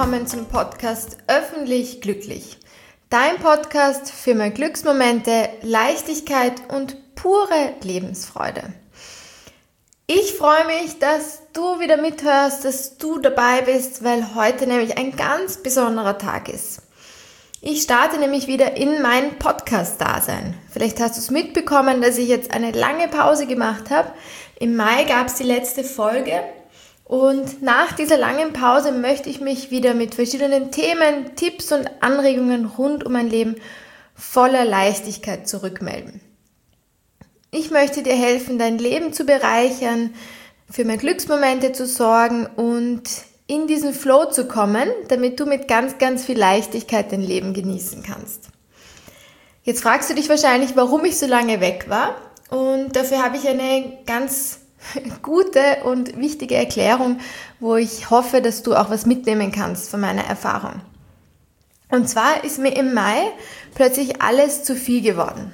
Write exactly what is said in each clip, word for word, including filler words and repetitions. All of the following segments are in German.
willkommen zum Podcast Öffentlich Glücklich. Dein Podcast für mehr Glücksmomente, Leichtigkeit und pure Lebensfreude. Ich freue mich, dass du wieder mithörst, dass du dabei bist, weil heute nämlich ein ganz besonderer Tag ist. Ich starte nämlich wieder in mein Podcast-Dasein. Vielleicht hast du es mitbekommen, dass ich jetzt eine lange Pause gemacht habe. Im Mai gab es die letzte Folge. Und nach dieser langen Pause möchte ich mich wieder mit verschiedenen Themen, Tipps und Anregungen rund um ein Leben voller Leichtigkeit zurückmelden. Ich möchte dir helfen, dein Leben zu bereichern, für mehr Glücksmomente zu sorgen und in diesen Flow zu kommen, damit du mit ganz, ganz viel Leichtigkeit dein Leben genießen kannst. Jetzt fragst du dich wahrscheinlich, warum ich so lange weg war. Und dafür habe ich eine ganz gute und wichtige Erklärung, wo ich hoffe, dass du auch was mitnehmen kannst von meiner Erfahrung. Und zwar ist mir im Mai plötzlich alles zu viel geworden.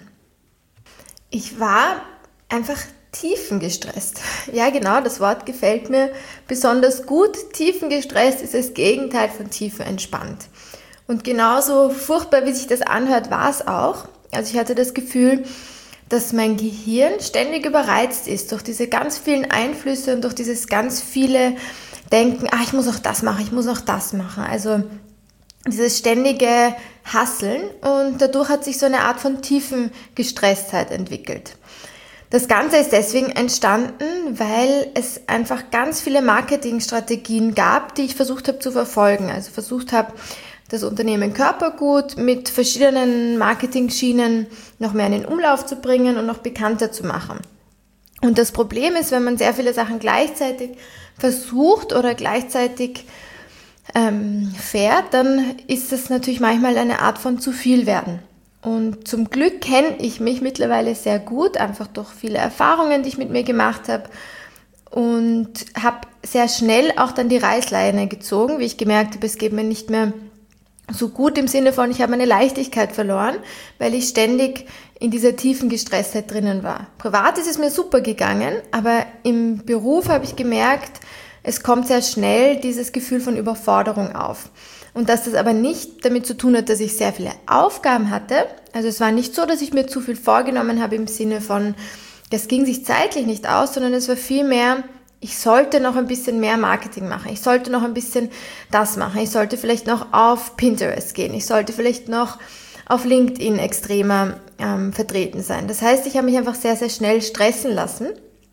Ich war einfach tiefengestresst. Ja, genau, das Wort gefällt mir besonders gut. Tiefengestresst ist das Gegenteil von tiefenentspannt. Und genauso furchtbar, wie sich das anhört, war es auch. Also ich hatte das Gefühl, dass mein Gehirn ständig überreizt ist durch diese ganz vielen Einflüsse und durch dieses ganz viele Denken, ah, ich muss auch das machen, ich muss auch das machen. Also dieses ständige Hasseln und dadurch hat sich so eine Art von tiefen Gestresstheit entwickelt. Das Ganze ist deswegen entstanden, weil es einfach ganz viele Marketingstrategien gab, die ich versucht habe zu verfolgen. Also versucht habe, das Unternehmen Körpergut mit verschiedenen Marketing-Schienen noch mehr in den Umlauf zu bringen und noch bekannter zu machen. Und das Problem ist, wenn man sehr viele Sachen gleichzeitig versucht oder gleichzeitig ähm, fährt, dann ist das natürlich manchmal eine Art von zu viel werden. Und zum Glück kenne ich mich mittlerweile sehr gut, einfach durch viele Erfahrungen, die ich mit mir gemacht habe. Und habe sehr schnell auch dann die Reißleine gezogen, wie ich gemerkt habe, es geht mir nicht mehr so gut im Sinne von, ich habe meine Leichtigkeit verloren, weil ich ständig in dieser tiefen Gestresstheit drinnen war. Privat ist es mir super gegangen, aber im Beruf habe ich gemerkt, es kommt sehr schnell dieses Gefühl von Überforderung auf. Und dass das aber nicht damit zu tun hat, dass ich sehr viele Aufgaben hatte. Also es war nicht so, dass ich mir zu viel vorgenommen habe im Sinne von, das ging sich zeitlich nicht aus, sondern es war vielmehr, ich sollte noch ein bisschen mehr Marketing machen. Ich sollte noch ein bisschen das machen. Ich sollte vielleicht noch auf Pinterest gehen. Ich sollte vielleicht noch auf LinkedIn extremer ähm, vertreten sein. Das heißt, ich habe mich einfach sehr, sehr schnell stressen lassen.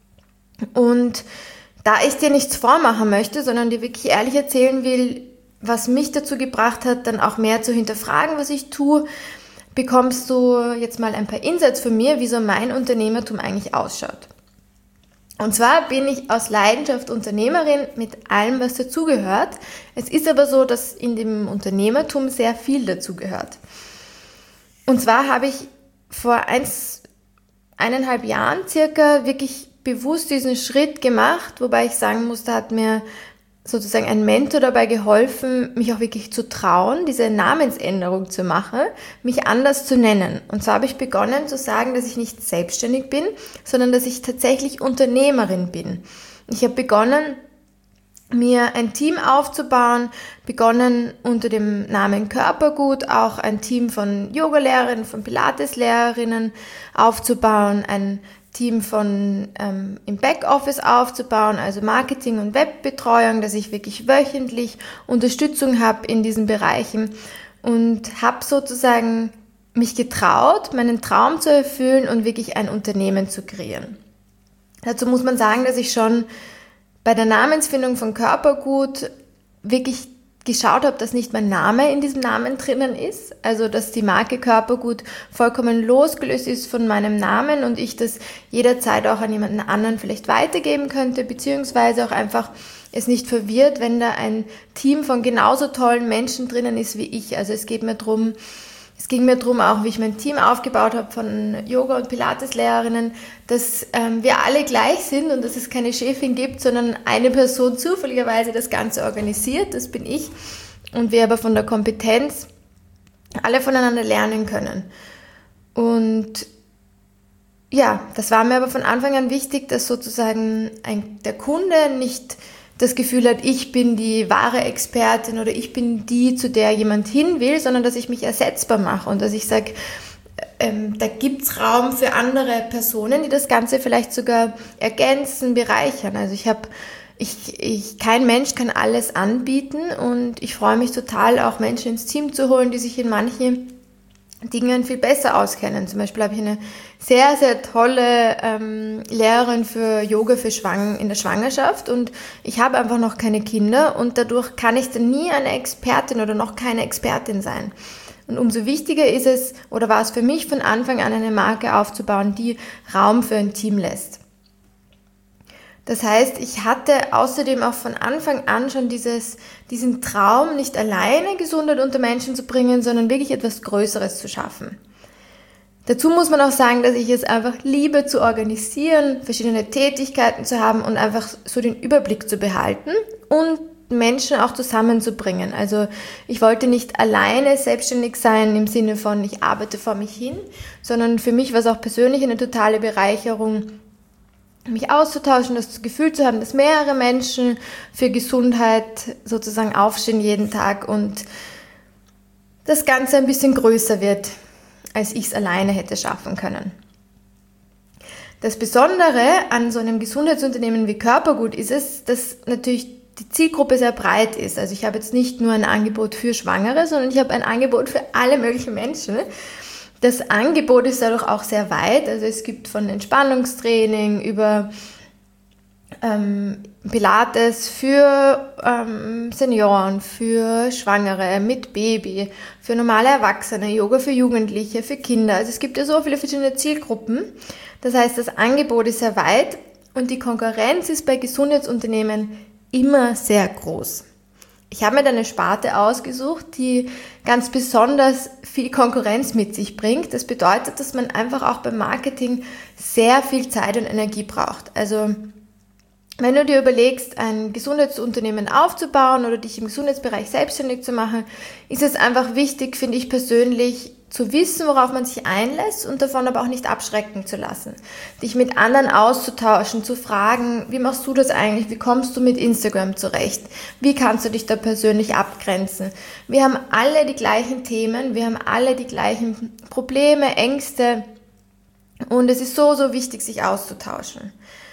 Und da ich dir nichts vormachen möchte, sondern dir wirklich ehrlich erzählen will, was mich dazu gebracht hat, dann auch mehr zu hinterfragen, was ich tue, bekommst du jetzt mal ein paar Insights von mir, wie so mein Unternehmertum eigentlich ausschaut. Und zwar bin ich aus Leidenschaft Unternehmerin mit allem, was dazugehört. Es ist aber so, dass in dem Unternehmertum sehr viel dazugehört. Und zwar habe ich vor eins, eineinhalb Jahren circa wirklich bewusst diesen Schritt gemacht, wobei ich sagen muss, da hat mir sozusagen ein Mentor dabei geholfen, mich auch wirklich zu trauen, diese Namensänderung zu machen, mich anders zu nennen. Und so habe ich begonnen zu sagen, dass ich nicht selbstständig bin, sondern dass ich tatsächlich Unternehmerin bin. Ich habe begonnen, mir ein Team aufzubauen, begonnen unter dem Namen Körpergut auch ein Team von Yogalehrerinnen, von Pilateslehrerinnen aufzubauen, ein Team von ähm, im Backoffice aufzubauen, also Marketing und Webbetreuung, dass ich wirklich wöchentlich Unterstützung habe in diesen Bereichen und habe sozusagen mich getraut, meinen Traum zu erfüllen und wirklich ein Unternehmen zu kreieren. Dazu muss man sagen, dass ich schon bei der Namensfindung von Körpergut wirklich geschaut habe, dass nicht mein Name in diesem Namen drinnen ist, also dass die Marke Körpergut vollkommen losgelöst ist von meinem Namen und ich das jederzeit auch an jemanden anderen vielleicht weitergeben könnte, beziehungsweise auch einfach es nicht verwirrt, wenn da ein Team von genauso tollen Menschen drinnen ist wie ich. Also es geht mir drum, es ging mir darum, auch wie ich mein Team aufgebaut habe von Yoga- und Pilateslehrerinnen, dass ähm, wir alle gleich sind und dass es keine Chefin gibt, sondern eine Person zufälligerweise das Ganze organisiert, das bin ich, und wir aber von der Kompetenz alle voneinander lernen können. Und ja, das war mir aber von Anfang an wichtig, dass sozusagen ein, der Kunde nicht das Gefühl hat, ich bin die wahre Expertin oder ich bin die, zu der jemand hin will, sondern dass ich mich ersetzbar mache und dass ich sage, ähm, da gibt es Raum für andere Personen, die das Ganze vielleicht sogar ergänzen, bereichern. Also ich habe, ich, ich, kein Mensch kann alles anbieten und ich freue mich total, auch Menschen ins Team zu holen, die sich in manchen Dingen viel besser auskennen. Zum Beispiel habe ich eine sehr, sehr tolle ähm, Lehrerin für Yoga für Schwang in der Schwangerschaft und ich habe einfach noch keine Kinder und dadurch kann ich dann nie eine Expertin oder noch keine Expertin sein. Und umso wichtiger ist es, oder war es für mich von Anfang an, eine Marke aufzubauen, die Raum für ein Team lässt. Das heißt, ich hatte außerdem auch von Anfang an schon dieses, diesen Traum, nicht alleine Gesundheit unter Menschen zu bringen, sondern wirklich etwas Größeres zu schaffen. Dazu muss man auch sagen, dass ich es einfach liebe zu organisieren, verschiedene Tätigkeiten zu haben und einfach so den Überblick zu behalten und Menschen auch zusammenzubringen. Also ich wollte nicht alleine selbstständig sein im Sinne von, ich arbeite vor mich hin, sondern für mich war es auch persönlich eine totale Bereicherung, mich auszutauschen, das Gefühl zu haben, dass mehrere Menschen für Gesundheit sozusagen aufstehen jeden Tag und das Ganze ein bisschen größer wird, als ich es alleine hätte schaffen können. Das Besondere an so einem Gesundheitsunternehmen wie Körpergut ist es, dass natürlich die Zielgruppe sehr breit ist. Also ich habe jetzt nicht nur ein Angebot für Schwangere, sondern ich habe ein Angebot für alle möglichen Menschen. Das Angebot ist dadurch auch sehr weit. Also es gibt von Entspannungstraining über ähm, Pilates für ähm, Senioren, für Schwangere mit Baby, für normale Erwachsene, Yoga für Jugendliche, für Kinder. Also es gibt ja so viele verschiedene Zielgruppen. Das heißt, das Angebot ist sehr weit und die Konkurrenz ist bei Gesundheitsunternehmen immer sehr groß. Ich habe mir dann eine Sparte ausgesucht, die ganz besonders viel Konkurrenz mit sich bringt. Das bedeutet, dass man einfach auch beim Marketing sehr viel Zeit und Energie braucht. Also wenn du dir überlegst, ein Gesundheitsunternehmen aufzubauen oder dich im Gesundheitsbereich selbstständig zu machen, ist es einfach wichtig, finde ich persönlich, zu wissen, worauf man sich einlässt und davon aber auch nicht abschrecken zu lassen. Dich mit anderen auszutauschen, zu fragen, wie machst du das eigentlich? Wie kommst du mit Instagram zurecht? Wie kannst du dich da persönlich abgrenzen? Wir haben alle die gleichen Themen, wir haben alle die gleichen Probleme, Ängste und es ist so, so wichtig, sich auszutauschen.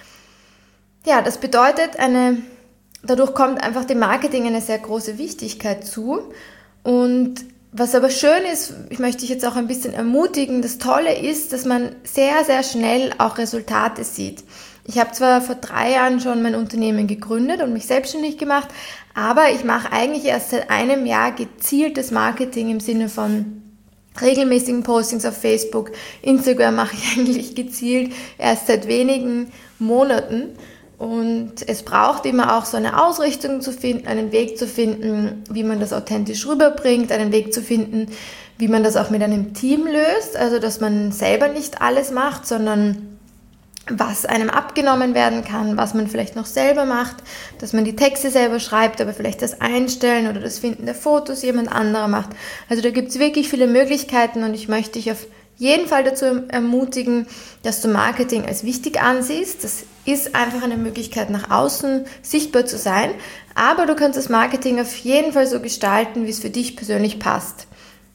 Ja, das bedeutet, eine, dadurch kommt einfach dem Marketing eine sehr große Wichtigkeit zu und was aber schön ist, ich möchte dich jetzt auch ein bisschen ermutigen, das Tolle ist, dass man sehr, sehr schnell auch Resultate sieht. Ich habe zwar vor drei Jahren schon mein Unternehmen gegründet und mich selbstständig gemacht, aber ich mache eigentlich erst seit einem Jahr gezieltes Marketing im Sinne von regelmäßigen Postings auf Facebook. Instagram mache ich eigentlich gezielt erst seit wenigen Monaten. Und es braucht immer auch so eine Ausrichtung zu finden, einen Weg zu finden, wie man das authentisch rüberbringt, einen Weg zu finden, wie man das auch mit einem Team löst, also dass man selber nicht alles macht, sondern was einem abgenommen werden kann, was man vielleicht noch selber macht, dass man die Texte selber schreibt, aber vielleicht das Einstellen oder das Finden der Fotos jemand anderer macht. Also da gibt es wirklich viele Möglichkeiten und ich möchte dich auf jeden Fall dazu ermutigen, dass du Marketing als wichtig ansiehst. Das ist einfach eine Möglichkeit, nach außen sichtbar zu sein, aber du kannst das Marketing auf jeden Fall so gestalten, wie es für dich persönlich passt.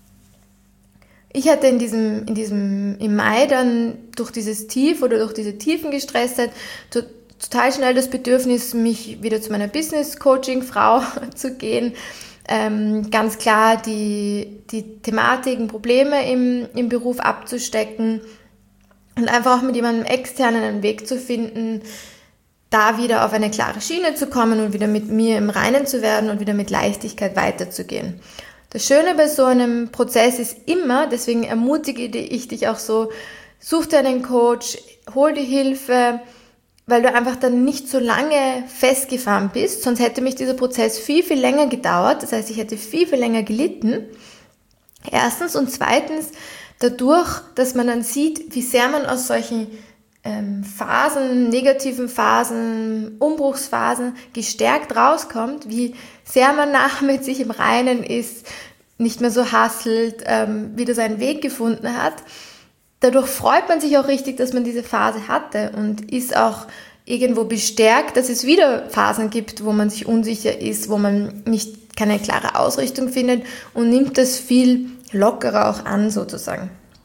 Ich hatte in diesem, in diesem, im Mai dann durch dieses Tief oder durch diese Tiefen Gestresstheit total schnell das Bedürfnis, mich wieder zu meiner Business-Coaching-Frau zu gehen. Ähm, ganz klar die, die Thematiken, Probleme im, im Beruf abzustecken und einfach auch mit jemandem externen einen Weg zu finden, da wieder auf eine klare Schiene zu kommen und wieder mit mir im Reinen zu werden und wieder mit Leichtigkeit weiterzugehen. Das Schöne bei so einem Prozess ist immer, deswegen ermutige ich dich auch so, such dir einen Coach, hol dir Hilfe, weil du einfach dann nicht so lange festgefahren bist, sonst hätte mich dieser Prozess viel, viel länger gedauert, das heißt, ich hätte viel, viel länger gelitten. Erstens und zweitens, dadurch, dass man dann sieht, wie sehr man aus solchen ähm, Phasen, negativen Phasen, Umbruchsphasen gestärkt rauskommt, wie sehr man nachher mit sich im Reinen ist, nicht mehr so hasselt, ähm, wieder seinen Weg gefunden hat. Dadurch freut man sich auch richtig, dass man diese Phase hatte und ist auch irgendwo bestärkt, dass es wieder Phasen gibt, wo man sich unsicher ist, wo man nicht keine klare Ausrichtung findet und nimmt das viel lockerer auch an sozusagen.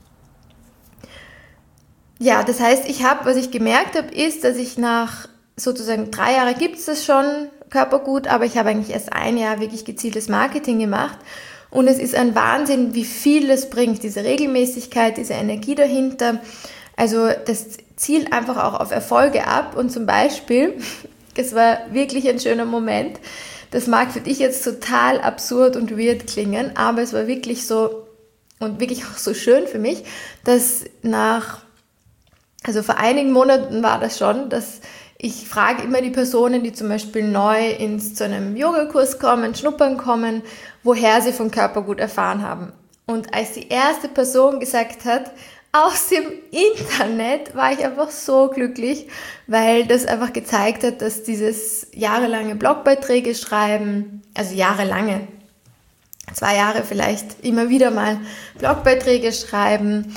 Ja, das heißt, ich habe, was ich gemerkt habe, ist, dass ich nach sozusagen drei Jahre gibt es das schon, Körpergut, aber ich habe eigentlich erst ein Jahr wirklich gezieltes Marketing gemacht und es ist ein Wahnsinn, wie viel das bringt, diese Regelmäßigkeit, diese Energie dahinter. Also das zielt einfach auch auf Erfolge ab und zum Beispiel, es war wirklich ein schöner Moment, das mag für dich jetzt total absurd und weird klingen, aber es war wirklich so und wirklich auch so schön für mich, dass nach, also vor einigen Monaten war das schon, dass ich frage immer die Personen, die zum Beispiel neu ins, zu einem Yogakurs kommen, schnuppern kommen, woher sie von Körpergut erfahren haben. Und als die erste Person gesagt hat, aus dem Internet, war ich einfach so glücklich, weil das einfach gezeigt hat, dass dieses jahrelange Blogbeiträge schreiben, also jahrelange, zwei Jahre vielleicht immer wieder mal Blogbeiträge schreiben,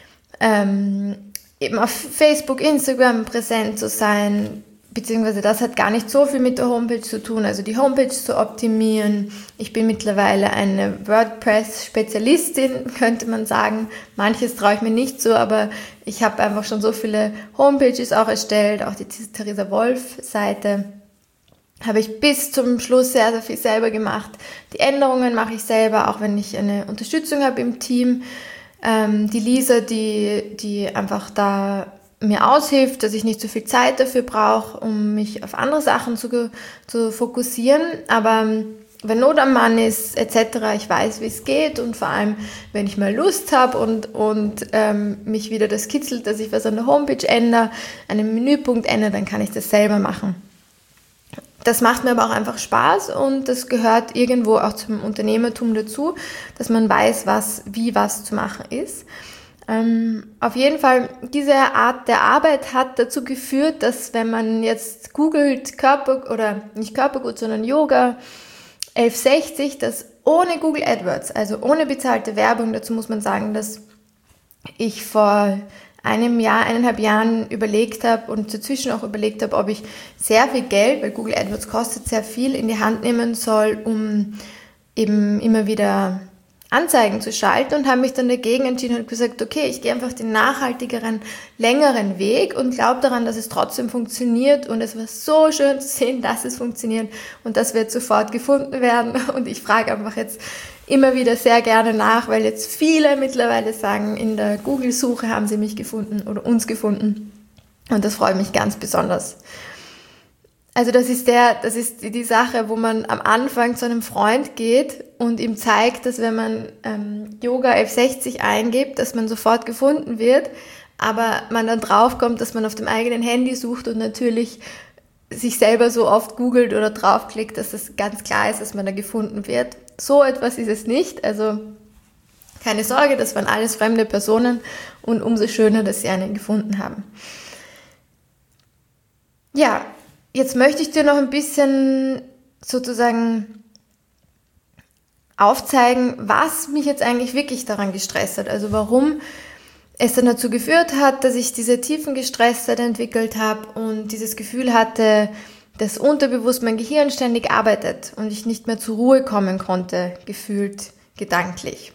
ähm, eben auf Facebook, Instagram präsent zu sein, beziehungsweise das hat gar nicht so viel mit der Homepage zu tun, also die Homepage zu optimieren. Ich bin mittlerweile eine WordPress-Spezialistin, könnte man sagen. Manches traue ich mir nicht so, aber ich habe einfach schon so viele Homepages auch erstellt, auch die Theresa Wolf-Seite habe ich bis zum Schluss sehr, sehr viel selber gemacht. Die Änderungen mache ich selber, auch wenn ich eine Unterstützung habe im Team. Ähm, die Lisa, die, die einfach da mir aushilft, dass ich nicht so viel Zeit dafür brauche, um mich auf andere Sachen zu, zu fokussieren. Aber wenn Not am Mann ist, et cetera, ich weiß, wie es geht und vor allem, wenn ich mal Lust habe und, und ähm, mich wieder das kitzelt, dass ich was an der Homepage ändere, einen Menüpunkt ändere, dann kann ich das selber machen. Das macht mir aber auch einfach Spaß und das gehört irgendwo auch zum Unternehmertum dazu, dass man weiß, was, wie was zu machen ist. Ähm, auf jeden Fall, diese Art der Arbeit hat dazu geführt, dass wenn man jetzt googelt Körper, oder nicht Körpergut, sondern Yoga elf sechzig, dass ohne Google AdWords, also ohne bezahlte Werbung, dazu muss man sagen, dass ich vor einem Jahr, eineinhalb Jahren überlegt habe und dazwischen auch überlegt habe, ob ich sehr viel Geld, weil Google AdWords kostet sehr viel, in die Hand nehmen soll, um eben immer wieder Anzeigen zu schalten und habe mich dann dagegen entschieden und gesagt, okay, ich gehe einfach den nachhaltigeren, längeren Weg und glaube daran, dass es trotzdem funktioniert und es war so schön zu sehen, dass es funktioniert und das wird sofort gefunden werden und ich frage einfach jetzt immer wieder sehr gerne nach, weil jetzt viele mittlerweile sagen, in der Google-Suche haben sie mich gefunden oder uns gefunden und das freut mich ganz besonders. Also das ist der, das ist die Sache, wo man am Anfang zu einem Freund geht und ihm zeigt, dass wenn man ähm, Yoga elf sechzig eingibt, dass man sofort gefunden wird, aber man dann draufkommt, dass man auf dem eigenen Handy sucht und natürlich sich selber so oft googelt oder draufklickt, dass es ganz klar ist, dass man da gefunden wird. So etwas ist es nicht, also keine Sorge, das waren alles fremde Personen und umso schöner, dass sie einen gefunden haben. Ja, jetzt möchte ich dir noch ein bisschen sozusagen aufzeigen, was mich jetzt eigentlich wirklich daran gestresst hat. Also warum es dann dazu geführt hat, dass ich diese tiefen Gestresstheit entwickelt habe und dieses Gefühl hatte, dass unterbewusst mein Gehirn ständig arbeitet und ich nicht mehr zur Ruhe kommen konnte, gefühlt gedanklich.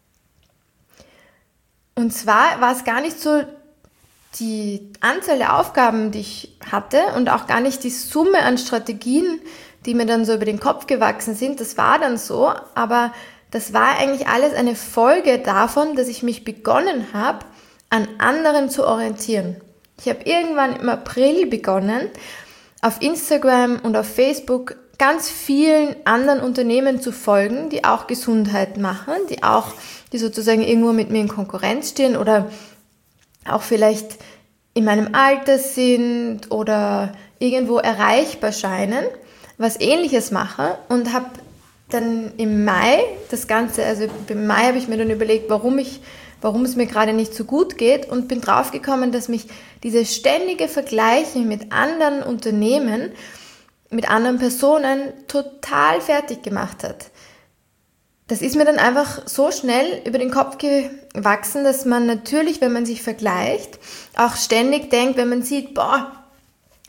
Und zwar war es gar nicht so die Anzahl der Aufgaben, die ich hatte und auch gar nicht die Summe an Strategien, die mir dann so über den Kopf gewachsen sind, das war dann so, aber das war eigentlich alles eine Folge davon, dass ich mich begonnen habe, an anderen zu orientieren. Ich habe irgendwann im April begonnen, auf Instagram und auf Facebook ganz vielen anderen Unternehmen zu folgen, die auch Gesundheit machen, die auch, die sozusagen irgendwo mit mir in Konkurrenz stehen oder auch vielleicht in meinem Alter sind oder irgendwo erreichbar scheinen, was Ähnliches mache und habe dann im Mai das Ganze, also im Mai habe ich mir dann überlegt, warum ich, warum es mir gerade nicht so gut geht und bin draufgekommen, dass mich dieses ständige Vergleichen mit anderen Unternehmen, mit anderen Personen total fertig gemacht hat. Das ist mir dann einfach so schnell über den Kopf gewachsen, dass man natürlich, wenn man sich vergleicht, auch ständig denkt, wenn man sieht, boah,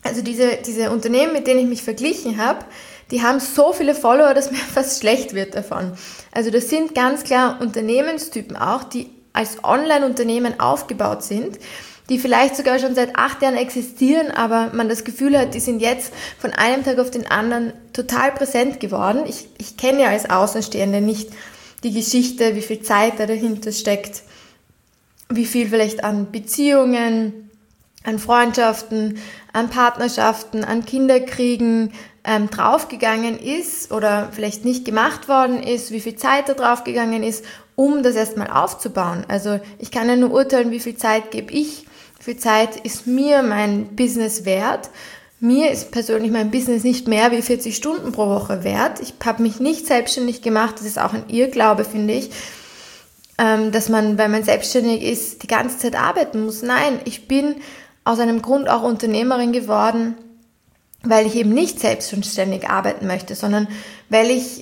Also diese, diese Unternehmen, mit denen ich mich verglichen habe, die haben so viele Follower, dass mir fast schlecht wird davon. Also das sind ganz klar Unternehmenstypen auch, die als Online-Unternehmen aufgebaut sind, die vielleicht sogar schon seit acht Jahren existieren, aber man das Gefühl hat, die sind jetzt von einem Tag auf den anderen total präsent geworden. Ich, ich kenne ja als Außenstehende nicht die Geschichte, wie viel Zeit da dahinter steckt, wie viel vielleicht an Beziehungen, an Freundschaften, an Partnerschaften, an Kinderkriegen ähm, draufgegangen ist oder vielleicht nicht gemacht worden ist, wie viel Zeit da draufgegangen ist, um das erstmal aufzubauen. Also ich kann ja nur urteilen, wie viel Zeit gebe ich, wie viel Zeit ist mir mein Business wert. Mir ist persönlich mein Business nicht mehr wie vierzig Stunden pro Woche wert. Ich habe mich nicht selbstständig gemacht, das ist auch ein Irrglaube, finde ich, dass man, wenn man selbstständig ist, die ganze Zeit arbeiten muss. Nein, ich bin aus einem Grund auch Unternehmerin geworden, weil ich eben nicht selbstständig arbeiten möchte, sondern weil ich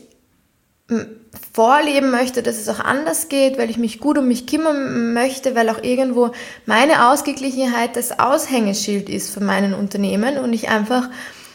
vorleben möchte, dass es auch anders geht, weil ich mich gut um mich kümmern möchte, weil auch irgendwo meine Ausgeglichenheit das Aushängeschild ist von meinen Unternehmen und ich einfach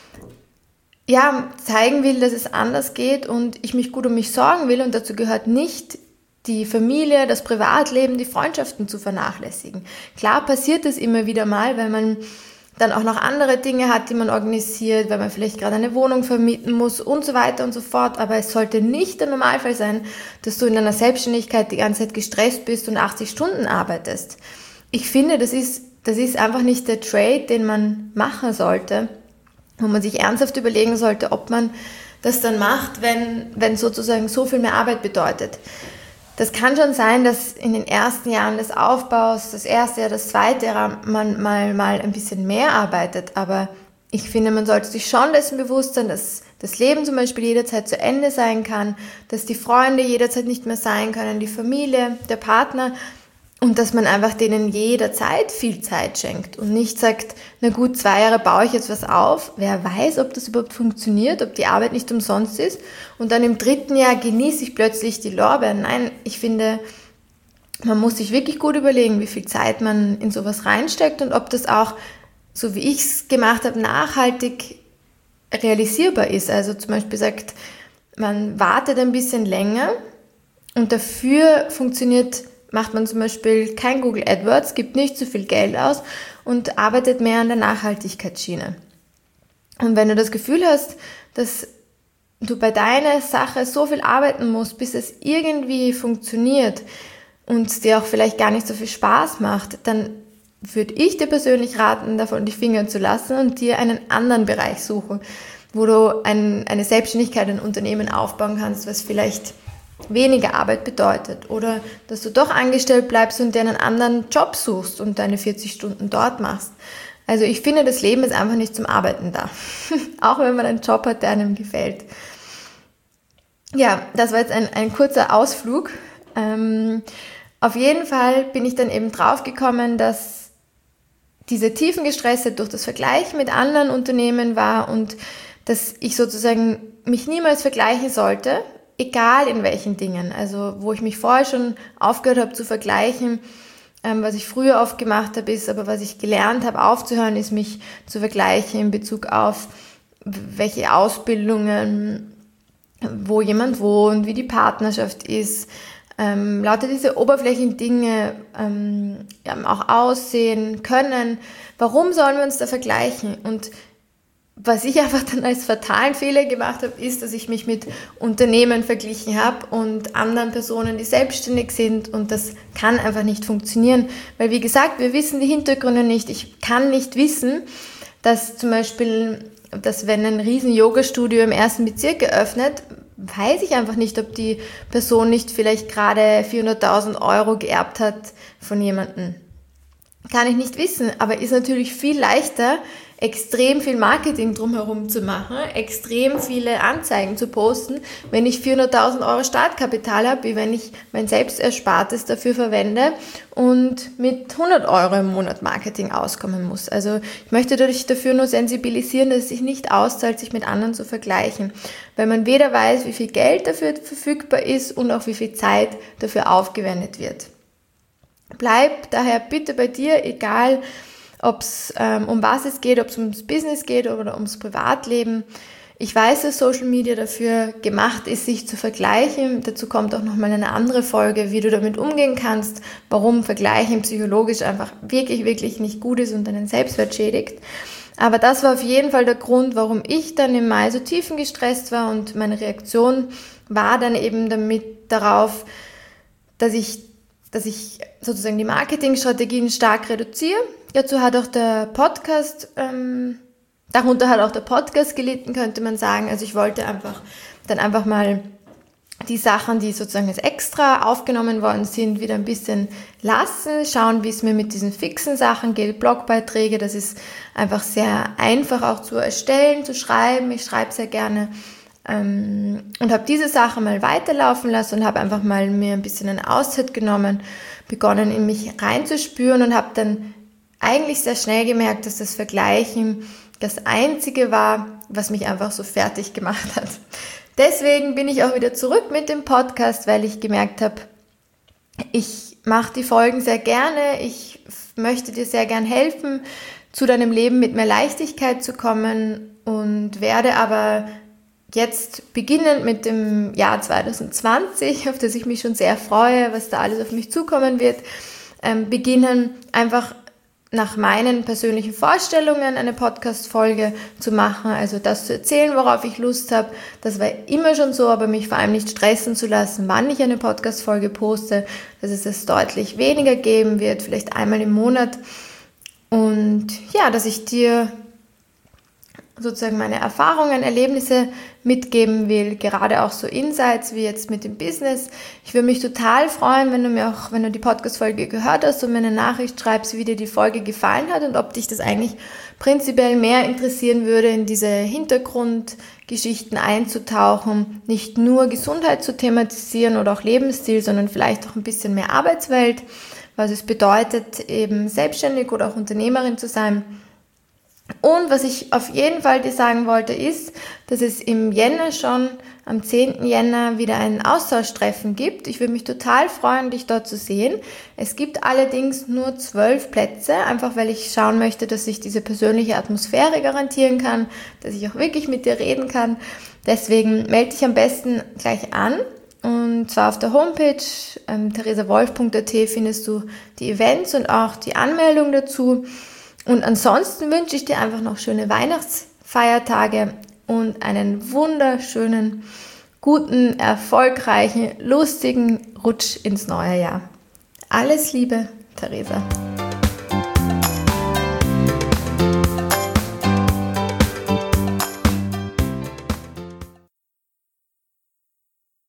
ja zeigen will, dass es anders geht und ich mich gut um mich sorgen will und dazu gehört nicht die Familie, das Privatleben, die Freundschaften zu vernachlässigen. Klar passiert das immer wieder mal, weil man dann auch noch andere Dinge hat, die man organisiert, weil man vielleicht gerade eine Wohnung vermieten muss und so weiter und so fort. Aber es sollte nicht der Normalfall sein, dass du in deiner Selbstständigkeit die ganze Zeit gestresst bist und achtzig Stunden arbeitest. Ich finde, das ist, das ist einfach nicht der Trade, den man machen sollte, wo man sich ernsthaft überlegen sollte, ob man das dann macht, wenn, wenn sozusagen so viel mehr Arbeit bedeutet. Das kann schon sein, dass in den ersten Jahren des Aufbaus, das erste Jahr, das zweite Jahr, man mal, mal ein bisschen mehr arbeitet. Aber ich finde, man sollte sich schon dessen bewusst sein, dass das Leben zum Beispiel jederzeit zu Ende sein kann, dass die Freunde jederzeit nicht mehr sein können, die Familie, der Partner und dass man einfach denen jederzeit viel Zeit schenkt und nicht sagt, na gut, zwei Jahre baue ich jetzt was auf. Wer weiß, ob das überhaupt funktioniert, ob die Arbeit nicht umsonst ist. Und dann im dritten Jahr genieße ich plötzlich die Lorbeeren. Nein, ich finde, man muss sich wirklich gut überlegen, wie viel Zeit man in sowas reinsteckt und ob das auch, so wie ich es gemacht habe, nachhaltig realisierbar ist. Also zum Beispiel sagt, man wartet ein bisschen länger und dafür funktioniert macht man zum Beispiel kein Google AdWords, gibt nicht so viel Geld aus und arbeitet mehr an der Nachhaltigkeitsschiene. Und wenn du das Gefühl hast, dass du bei deiner Sache so viel arbeiten musst, bis es irgendwie funktioniert und dir auch vielleicht gar nicht so viel Spaß macht, dann würde ich dir persönlich raten, davon die Finger zu lassen und dir einen anderen Bereich suchen, wo du ein, eine Selbstständigkeit, ein Unternehmen aufbauen kannst, was vielleicht weniger Arbeit bedeutet oder dass du doch angestellt bleibst und dir einen anderen Job suchst und deine vierzig Stunden dort machst. Also ich finde, das Leben ist einfach nicht zum Arbeiten da, auch wenn man einen Job hat, der einem gefällt. Ja, das war jetzt ein, ein kurzer Ausflug. Ähm, auf jeden Fall bin ich dann eben draufgekommen, dass diese Tiefengestresstheit durch das Vergleichen mit anderen Unternehmen war und dass ich sozusagen mich niemals vergleichen sollte, egal in welchen Dingen, also wo ich mich vorher schon aufgehört habe zu vergleichen, ähm, was ich früher oft gemacht habe, ist, aber was ich gelernt habe aufzuhören, ist mich zu vergleichen in Bezug auf welche Ausbildungen, wo jemand wohnt, wie die Partnerschaft ist, ähm, lauter diese oberflächlichen Dinge, ähm, ja, auch aussehen können. Warum sollen wir uns da vergleichen? Und was ich einfach dann als fatalen Fehler gemacht habe, ist, dass ich mich mit Unternehmen verglichen habe und anderen Personen, die selbstständig sind und das kann einfach nicht funktionieren, weil wie gesagt, wir wissen die Hintergründe nicht. Ich kann nicht wissen, dass zum Beispiel, dass wenn ein riesen Yoga-Studio im ersten Bezirk eröffnet, weiß ich einfach nicht, ob die Person nicht vielleicht gerade vierhunderttausend Euro geerbt hat von jemandem. Kann ich nicht wissen, aber ist natürlich viel leichter, extrem viel Marketing drumherum zu machen, extrem viele Anzeigen zu posten, wenn ich vierhunderttausend Euro Startkapital habe, wie wenn ich mein Selbsterspartes dafür verwende und mit hundert Euro im Monat Marketing auskommen muss. Also ich möchte dadurch dafür nur sensibilisieren, dass es sich nicht auszahlt, sich mit anderen zu vergleichen, weil man weder weiß, wie viel Geld dafür verfügbar ist und auch wie viel Zeit dafür aufgewendet wird. Bleib daher bitte bei dir, egal ob es ähm, um was es geht, ob es ums Business geht oder ums Privatleben. Ich weiß, dass Social Media dafür gemacht ist, sich zu vergleichen. Dazu kommt auch nochmal eine andere Folge, wie du damit umgehen kannst, warum Vergleichen psychologisch einfach wirklich, wirklich nicht gut ist und deinen Selbstwert schädigt. Aber das war auf jeden Fall der Grund, warum ich dann im Mai so tiefengestresst war, und meine Reaktion war dann eben damit darauf, dass ich, dass ich sozusagen die Marketingstrategien stark reduziere. Dazu hat auch der Podcast, ähm, darunter hat auch der Podcast gelitten, könnte man sagen. Also ich wollte einfach dann einfach mal die Sachen, die sozusagen als extra aufgenommen worden sind, wieder ein bisschen lassen, schauen, wie es mir mit diesen fixen Sachen geht, Blogbeiträge, das ist einfach sehr einfach auch zu erstellen, zu schreiben, ich schreibe sehr gerne ähm, und habe diese Sachen mal weiterlaufen lassen und habe einfach mal mir ein bisschen eine Auszeit genommen, begonnen in mich reinzuspüren und habe dann eigentlich sehr schnell gemerkt, dass das Vergleichen das Einzige war, was mich einfach so fertig gemacht hat. Deswegen bin ich auch wieder zurück mit dem Podcast, weil ich gemerkt habe, ich mache die Folgen sehr gerne, ich möchte dir sehr gern helfen, zu deinem Leben mit mehr Leichtigkeit zu kommen, und werde aber jetzt beginnend mit dem Jahr zwanzig zwanzig, auf das ich mich schon sehr freue, was da alles auf mich zukommen wird, ähm, beginnen einfach nach meinen persönlichen Vorstellungen eine Podcast-Folge zu machen, also das zu erzählen, worauf ich Lust habe. Das war immer schon so, aber mich vor allem nicht stressen zu lassen, wann ich eine Podcast-Folge poste, dass es es deutlich weniger geben wird, vielleicht einmal im Monat. Und ja, dass ich dir sozusagen meine Erfahrungen, Erlebnisse mitgeben will, gerade auch so Insights wie jetzt mit dem Business. Ich würde mich total freuen, wenn du mir auch, wenn du die Podcast-Folge gehört hast und mir eine Nachricht schreibst, wie dir die Folge gefallen hat und ob dich das eigentlich prinzipiell mehr interessieren würde, in diese Hintergrundgeschichten einzutauchen, nicht nur Gesundheit zu thematisieren oder auch Lebensstil, sondern vielleicht auch ein bisschen mehr Arbeitswelt, was es bedeutet, eben selbstständig oder auch Unternehmerin zu sein. Und was ich auf jeden Fall dir sagen wollte, ist, dass es im Jänner schon, am zehnten Jänner, wieder ein Austauschtreffen gibt. Ich würde mich total freuen, dich dort zu sehen. Es gibt allerdings nur zwölf Plätze, einfach weil ich schauen möchte, dass ich diese persönliche Atmosphäre garantieren kann, dass ich auch wirklich mit dir reden kann. Deswegen melde dich am besten gleich an. Und zwar auf der Homepage ähm, theresa wolf punkt a t findest du die Events und auch die Anmeldung dazu. Und ansonsten wünsche ich dir einfach noch schöne Weihnachtsfeiertage und einen wunderschönen, guten, erfolgreichen, lustigen Rutsch ins neue Jahr. Alles Liebe, Theresa.